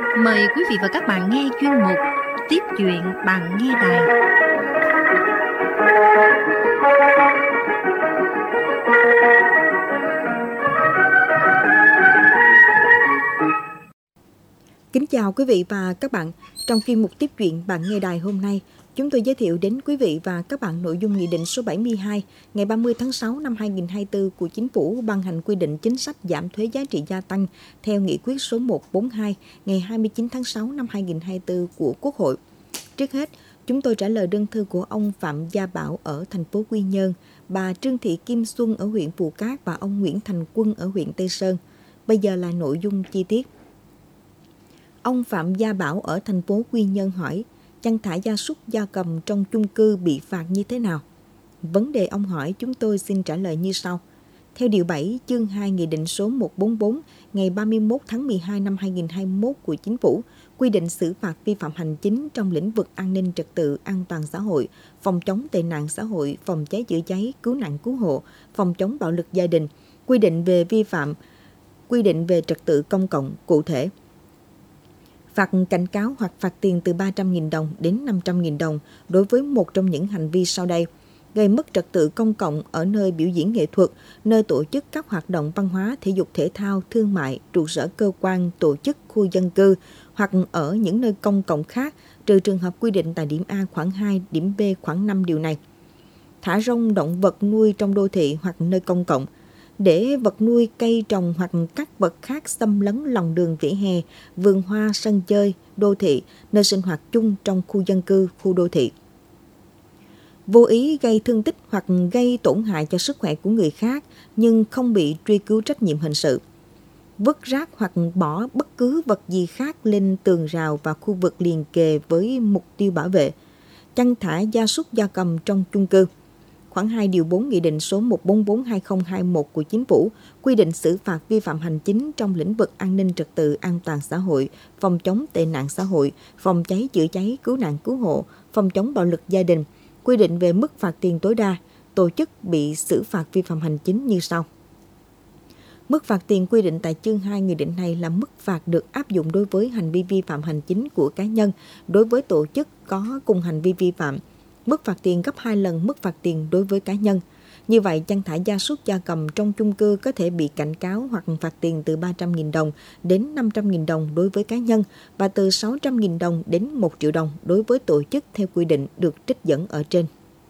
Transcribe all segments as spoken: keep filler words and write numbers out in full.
Mời quý vị và các bạn nghe chuyên mục Tiếp chuyện bạn nghe đài. Kính chào quý vị và các bạn. Trong chuyên mục Tiếp chuyện bạn nghe đài hôm nay, chúng tôi giới thiệu đến quý vị và các bạn nội dung Nghị định số bảy mươi hai ngày ba mươi tháng sáu năm hai nghìn không trăm hai mươi tư của Chính phủ ban hành quy định chính sách giảm thuế giá trị gia tăng theo Nghị quyết số một trăm bốn mươi hai ngày hai mươi chín tháng sáu năm hai nghìn không trăm hai mươi tư của Quốc hội. Trước hết, chúng tôi trả lời đơn thư của ông Phạm Gia Bảo ở thành phố Quy Nhơn, bà Trương Thị Kim Xuân ở huyện Phù Cát và ông Nguyễn Thành Quân ở huyện Tây Sơn. Bây giờ là nội dung chi tiết. Ông Phạm Gia Bảo ở thành phố Quy Nhơn hỏi, chăn thả gia súc gia cầm trong chung cư bị phạt như thế nào? Vấn đề ông hỏi chúng tôi xin trả lời như sau. Theo điều bảy chương hai Nghị định số một trăm bốn mươi tư ngày ba mươi mốt tháng mười hai năm hai nghìn không trăm hai mươi mốt của Chính phủ quy định xử phạt vi phạm hành chính trong lĩnh vực an ninh trật tự, an toàn xã hội, phòng chống tệ nạn xã hội, phòng cháy chữa cháy, cứu nạn cứu hộ, phòng chống bạo lực gia đình, quy định về vi phạm, quy định về trật tự công cộng cụ thể. Phạt cảnh cáo hoặc phạt tiền từ ba trăm nghìn đồng đến năm trăm nghìn đồng đối với một trong những hành vi sau đây: gây mất trật tự công cộng ở nơi biểu diễn nghệ thuật, nơi tổ chức các hoạt động văn hóa, thể dục thể thao, thương mại, trụ sở cơ quan, tổ chức, khu dân cư hoặc ở những nơi công cộng khác, trừ trường hợp quy định tại điểm A khoản hai, điểm B khoản năm điều này. Thả rông động vật nuôi trong đô thị hoặc nơi công cộng, để vật nuôi, cây trồng hoặc các vật khác xâm lấn lòng đường vỉa hè, vườn hoa, sân chơi, đô thị, nơi sinh hoạt chung trong khu dân cư, khu đô thị. Vô ý gây thương tích hoặc gây tổn hại cho sức khỏe của người khác nhưng không bị truy cứu trách nhiệm hình sự. Vứt rác hoặc bỏ bất cứ vật gì khác lên tường rào và khu vực liền kề với mục tiêu bảo vệ. Chăn thả gia súc gia cầm trong chung cư. Khoản hai điều bốn Nghị định số một trăm bốn mươi tư hai nghìn không trăm hai mươi mốt của Chính phủ quy định xử phạt vi phạm hành chính trong lĩnh vực an ninh trật tự, an toàn xã hội, phòng chống tệ nạn xã hội, phòng cháy chữa cháy, cứu nạn cứu hộ, phòng chống bạo lực gia đình, quy định về mức phạt tiền tối đa, tổ chức bị xử phạt vi phạm hành chính như sau. Mức phạt tiền quy định tại chương hai Nghị định này là mức phạt được áp dụng đối với hành vi vi phạm hành chính của cá nhân, đối với tổ chức có cùng hành vi vi phạm. Mức phạt tiền gấp hai lần mức phạt tiền đối với cá nhân. Như vậy, chăn thả gia súc gia cầm trong chung cư có thể bị cảnh cáo hoặc phạt tiền từ ba trăm nghìn đồng đến năm trăm nghìn đồng đối với cá nhân và từ sáu trăm nghìn đồng đến một triệu đồng đối với tổ chức theo quy định được trích dẫn ở trên.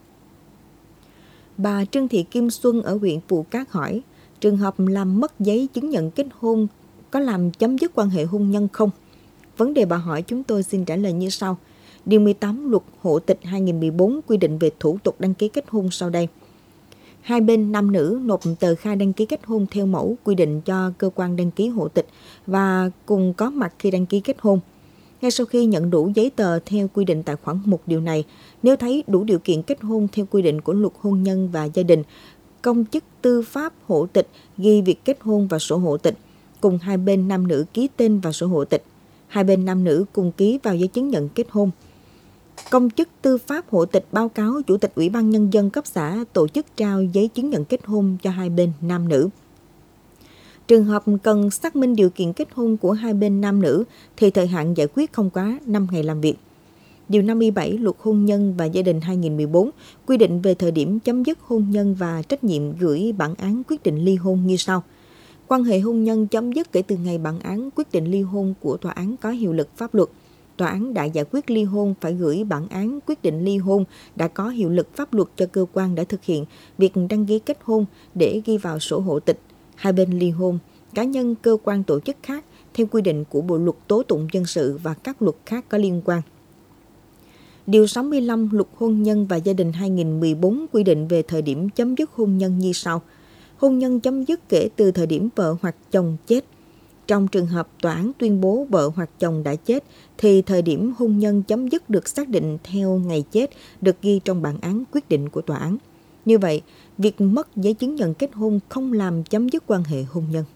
Bà Trương Thị Kim Xuân ở huyện Phù Cát hỏi, trường hợp làm mất giấy chứng nhận kết hôn có làm chấm dứt quan hệ hôn nhân không? Vấn đề bà hỏi chúng tôi xin trả lời như sau. Điều mười tám Luật Hộ tịch hai nghìn không trăm mười bốn quy định về thủ tục đăng ký kết hôn sau đây. Hai bên nam nữ nộp tờ khai đăng ký kết hôn theo mẫu quy định cho cơ quan đăng ký hộ tịch và cùng có mặt khi đăng ký kết hôn. Ngay sau khi nhận đủ giấy tờ theo quy định tại khoản một điều này, nếu thấy đủ điều kiện kết hôn theo quy định của Luật Hôn nhân và Gia đình, công chức tư pháp hộ tịch ghi việc kết hôn vào sổ hộ tịch, cùng hai bên nam nữ ký tên vào sổ hộ tịch. Hai bên nam nữ cùng ký vào giấy chứng nhận kết hôn. Công chức tư pháp hộ tịch báo cáo Chủ tịch Ủy ban Nhân dân cấp xã tổ chức trao giấy chứng nhận kết hôn cho hai bên nam nữ. Trường hợp cần xác minh điều kiện kết hôn của hai bên nam nữ thì thời hạn giải quyết không quá năm ngày làm việc. Điều năm mươi bảy Luật Hôn nhân và Gia đình hai nghìn không trăm mười bốn quy định về thời điểm chấm dứt hôn nhân và trách nhiệm gửi bản án quyết định ly hôn như sau. Quan hệ hôn nhân chấm dứt kể từ ngày bản án quyết định ly hôn của tòa án có hiệu lực pháp luật. Tòa án đã giải quyết ly hôn phải gửi bản án quyết định ly hôn đã có hiệu lực pháp luật cho cơ quan đã thực hiện việc đăng ký kết hôn để ghi vào sổ hộ tịch. Hai bên ly hôn, cá nhân, cơ quan, tổ chức khác theo quy định của Bộ Luật Tố tụng dân sự và các luật khác có liên quan. Điều sáu mươi lăm Luật Hôn nhân và Gia đình hai nghìn không trăm mười bốn quy định về thời điểm chấm dứt hôn nhân như sau. Hôn nhân chấm dứt kể từ thời điểm vợ hoặc chồng chết. Trong trường hợp tòa án tuyên bố vợ hoặc chồng đã chết, thì thời điểm hôn nhân chấm dứt được xác định theo ngày chết được ghi trong bản án quyết định của tòa án. Như vậy, việc mất giấy chứng nhận kết hôn không làm chấm dứt quan hệ hôn nhân.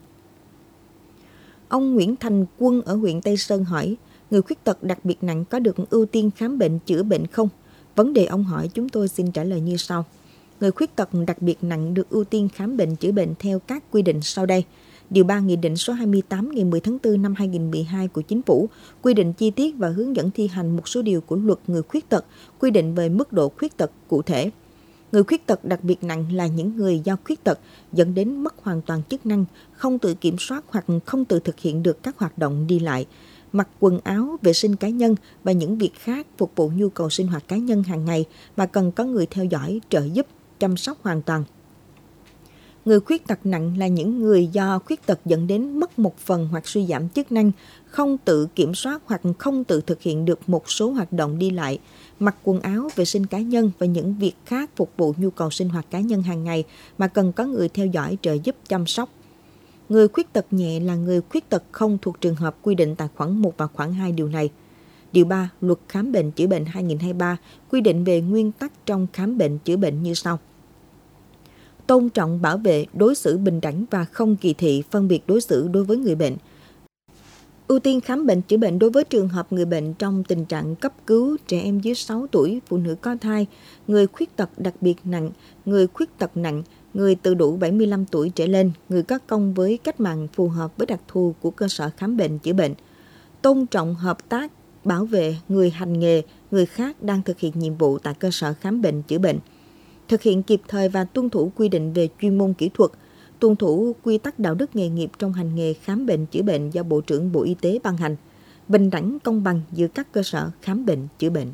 Ông Nguyễn Thành Quân ở huyện Tây Sơn hỏi, người khuyết tật đặc biệt nặng có được ưu tiên khám bệnh chữa bệnh không? Vấn đề ông hỏi chúng tôi xin trả lời như sau. Người khuyết tật đặc biệt nặng được ưu tiên khám bệnh chữa bệnh theo các quy định sau đây. Điều ba Nghị định số hai mươi tám ngày mười tháng tư năm hai nghìn không trăm mười hai của Chính phủ quy định chi tiết và hướng dẫn thi hành một số điều của Luật Người khuyết tật, quy định về mức độ khuyết tật cụ thể. Người khuyết tật đặc biệt nặng là những người do khuyết tật dẫn đến mất hoàn toàn chức năng, không tự kiểm soát hoặc không tự thực hiện được các hoạt động đi lại, mặc quần áo, vệ sinh cá nhân và những việc khác phục vụ nhu cầu sinh hoạt cá nhân hàng ngày mà cần có người theo dõi, trợ giúp, chăm sóc hoàn toàn. Người khuyết tật nặng là những người do khuyết tật dẫn đến mất một phần hoặc suy giảm chức năng, không tự kiểm soát hoặc không tự thực hiện được một số hoạt động đi lại, mặc quần áo, vệ sinh cá nhân và những việc khác phục vụ nhu cầu sinh hoạt cá nhân hàng ngày mà cần có người theo dõi, trợ giúp, chăm sóc. Người khuyết tật nhẹ là người khuyết tật không thuộc trường hợp quy định tại khoản một và khoản hai điều này. Điều ba Luật Khám bệnh chữa bệnh hai nghìn không trăm hai mươi ba quy định về nguyên tắc trong khám bệnh chữa bệnh như sau. Tôn trọng, bảo vệ, đối xử bình đẳng và không kỳ thị, phân biệt đối xử đối với người bệnh. Ưu tiên khám bệnh chữa bệnh đối với trường hợp người bệnh trong tình trạng cấp cứu, trẻ em dưới sáu tuổi, phụ nữ có thai, người khuyết tật đặc biệt nặng, người khuyết tật nặng, người từ đủ bảy mươi lăm tuổi trở lên, người có công với cách mạng phù hợp với đặc thù của cơ sở khám bệnh chữa bệnh. Tôn trọng, hợp tác, bảo vệ người hành nghề, người khác đang thực hiện nhiệm vụ tại cơ sở khám bệnh chữa bệnh. Thực hiện kịp thời và tuân thủ quy định về chuyên môn kỹ thuật, tuân thủ quy tắc đạo đức nghề nghiệp trong hành nghề khám bệnh chữa bệnh do Bộ trưởng Bộ Y tế ban hành, bình đẳng công bằng giữa các cơ sở khám bệnh chữa bệnh.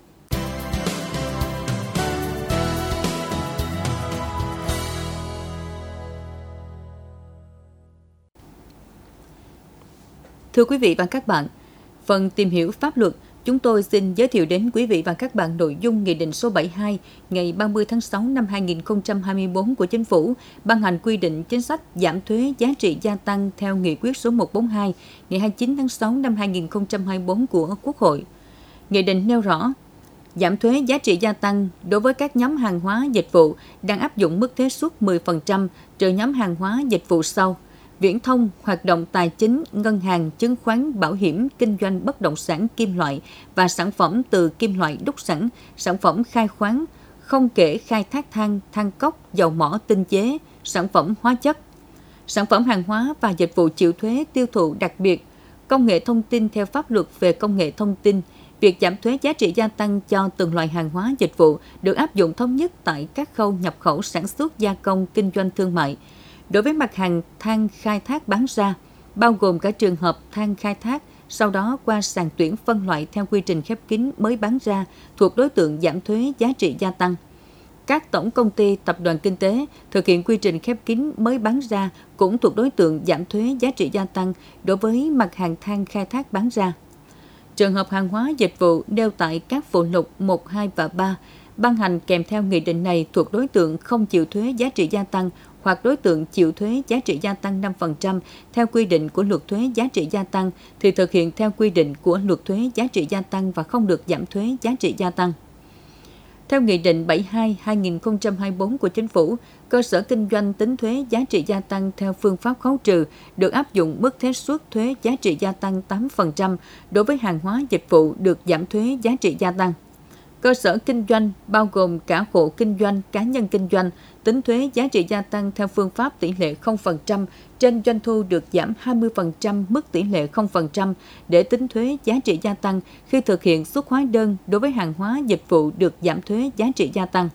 Thưa quý vị và các bạn, phần tìm hiểu pháp luật, chúng tôi xin giới thiệu đến quý vị và các bạn nội dung Nghị định số bảy mươi hai ngày ba mươi tháng sáu năm hai nghìn không trăm hai mươi tư của Chính phủ ban hành quy định chính sách giảm thuế giá trị gia tăng theo Nghị quyết số một trăm bốn mươi hai ngày hai mươi chín tháng sáu năm hai nghìn không trăm hai mươi tư của Quốc hội. Nghị định nêu rõ, giảm thuế giá trị gia tăng đối với các nhóm hàng hóa dịch vụ đang áp dụng mức thuế suất mười phần trăm trừ nhóm hàng hóa dịch vụ sau: viễn thông, hoạt động tài chính, ngân hàng, chứng khoán, bảo hiểm, kinh doanh bất động sản kim loại và sản phẩm từ kim loại đúc sẵn, sản phẩm khai khoáng, không kể khai thác than, than cốc, dầu mỏ tinh chế, sản phẩm hóa chất. Sản phẩm hàng hóa và dịch vụ chịu thuế tiêu thụ đặc biệt, công nghệ thông tin theo pháp luật về công nghệ thông tin. Việc giảm thuế giá trị gia tăng cho từng loại hàng hóa dịch vụ được áp dụng thống nhất tại các khâu nhập khẩu, sản xuất, gia công, kinh doanh thương mại. Đối với mặt hàng than khai thác bán ra, bao gồm cả trường hợp than khai thác, sau đó qua sàn tuyển phân loại theo quy trình khép kín mới bán ra, thuộc đối tượng giảm thuế giá trị gia tăng. Các tổng công ty, tập đoàn kinh tế thực hiện quy trình khép kín mới bán ra cũng thuộc đối tượng giảm thuế giá trị gia tăng đối với mặt hàng than khai thác bán ra. Trường hợp hàng hóa dịch vụ nêu tại các phụ lục một, hai và ba ban hành kèm theo nghị định này thuộc đối tượng không chịu thuế giá trị gia tăng hoặc đối tượng chịu thuế giá trị gia tăng năm phần trăm theo quy định của Luật Thuế Giá trị Gia tăng thì thực hiện theo quy định của Luật Thuế Giá trị Gia tăng và không được giảm thuế giá trị gia tăng. Theo Nghị định bảy mươi hai trên hai nghìn không trăm hai mươi tư của Chính phủ, cơ sở kinh doanh tính thuế giá trị gia tăng theo phương pháp khấu trừ được áp dụng mức thuế suất thuế giá trị gia tăng tám phần trăm đối với hàng hóa dịch vụ được giảm thuế giá trị gia tăng. Cơ sở kinh doanh bao gồm cả hộ kinh doanh, cá nhân kinh doanh, tính thuế giá trị gia tăng theo phương pháp tỷ lệ không phần trăm trên doanh thu được giảm hai mươi phần trăm mức tỷ lệ không phần trăm để tính thuế giá trị gia tăng khi thực hiện xuất hóa đơn đối với hàng hóa dịch vụ được giảm thuế giá trị gia tăng.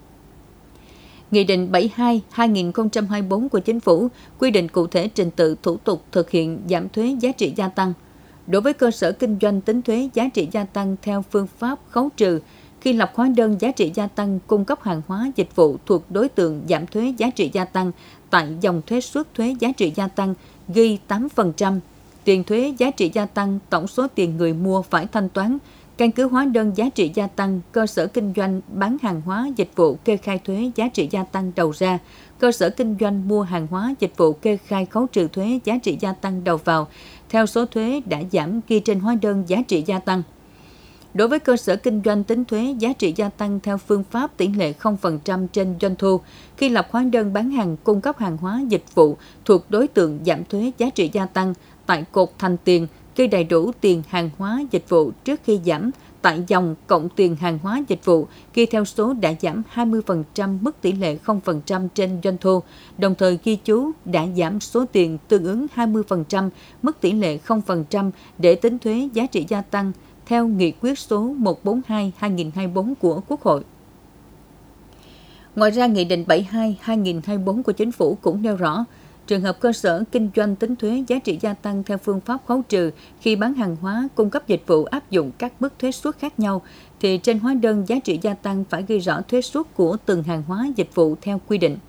Nghị định bảy mươi hai trên hai nghìn không trăm hai mươi tư của Chính phủ quy định cụ thể trình tự thủ tục thực hiện giảm thuế giá trị gia tăng. Đối với cơ sở kinh doanh tính thuế giá trị gia tăng theo phương pháp khấu trừ, khi lập hóa đơn giá trị gia tăng cung cấp hàng hóa dịch vụ thuộc đối tượng giảm thuế giá trị gia tăng, tại dòng thuế suất thuế giá trị gia tăng ghi tám phần trăm, tiền thuế giá trị gia tăng tổng số tiền người mua phải thanh toán, căn cứ hóa đơn giá trị gia tăng, cơ sở kinh doanh bán hàng hóa dịch vụ kê khai thuế giá trị gia tăng đầu ra, cơ sở kinh doanh mua hàng hóa dịch vụ kê khai khấu trừ thuế giá trị gia tăng đầu vào, theo số thuế đã giảm ghi trên hóa đơn giá trị gia tăng. Đối với cơ sở kinh doanh tính thuế giá trị gia tăng theo phương pháp tỷ lệ không phần trăm trên doanh thu, khi lập hóa đơn bán hàng cung cấp hàng hóa dịch vụ thuộc đối tượng giảm thuế giá trị gia tăng, tại cột thành tiền, ghi đầy đủ tiền hàng hóa dịch vụ trước khi giảm tại dòng cộng tiền hàng hóa dịch vụ ghi theo số đã giảm hai mươi phần trăm mức tỷ lệ không phần trăm trên doanh thu, đồng thời ghi chú đã giảm số tiền tương ứng hai mươi phần trăm mức tỷ lệ không phần trăm để tính thuế giá trị gia tăng theo nghị quyết số một trăm bốn mươi hai trên hai nghìn không trăm hai mươi tư của Quốc hội. Ngoài ra, Nghị định bảy mươi hai trên hai nghìn không trăm hai mươi tư của Chính phủ cũng nêu rõ, trường hợp cơ sở kinh doanh tính thuế giá trị gia tăng theo phương pháp khấu trừ khi bán hàng hóa cung cấp dịch vụ áp dụng các mức thuế suất khác nhau, thì trên hóa đơn giá trị gia tăng phải ghi rõ thuế suất của từng hàng hóa dịch vụ theo quy định.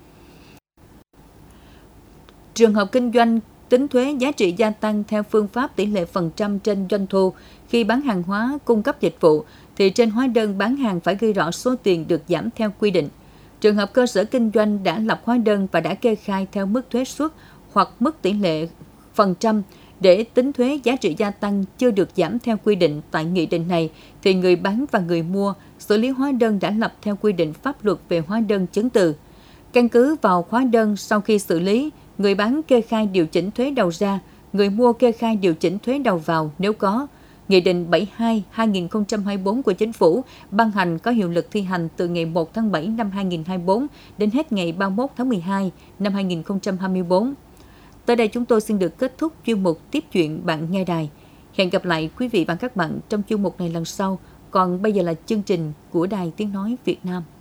Trường hợp kinh doanh tính thuế giá trị gia tăng theo phương pháp tỷ lệ phần trăm trên doanh thu khi bán hàng hóa cung cấp dịch vụ, thì trên hóa đơn bán hàng phải ghi rõ số tiền được giảm theo quy định. Trường hợp cơ sở kinh doanh đã lập hóa đơn và đã kê khai theo mức thuế suất hoặc mức tỷ lệ phần trăm để tính thuế giá trị gia tăng chưa được giảm theo quy định tại nghị định này, thì người bán và người mua xử lý hóa đơn đã lập theo quy định pháp luật về hóa đơn chứng từ. Căn cứ vào hóa đơn sau khi xử lý, người bán kê khai điều chỉnh thuế đầu ra, người mua kê khai điều chỉnh thuế đầu vào nếu có. Nghị định bảy mươi hai trên hai nghìn không trăm hai mươi tư của Chính phủ ban hành có hiệu lực thi hành từ ngày một tháng bảy năm hai nghìn không trăm hai mươi tư đến hết ngày ba mươi mốt tháng mười hai năm hai nghìn không trăm hai mươi tư. Tới đây chúng tôi xin được kết thúc chuyên mục Tiếp chuyện bạn nghe đài. Hẹn gặp lại quý vị và các bạn trong chuyên mục này lần sau. Còn bây giờ là chương trình của Đài Tiếng Nói Việt Nam.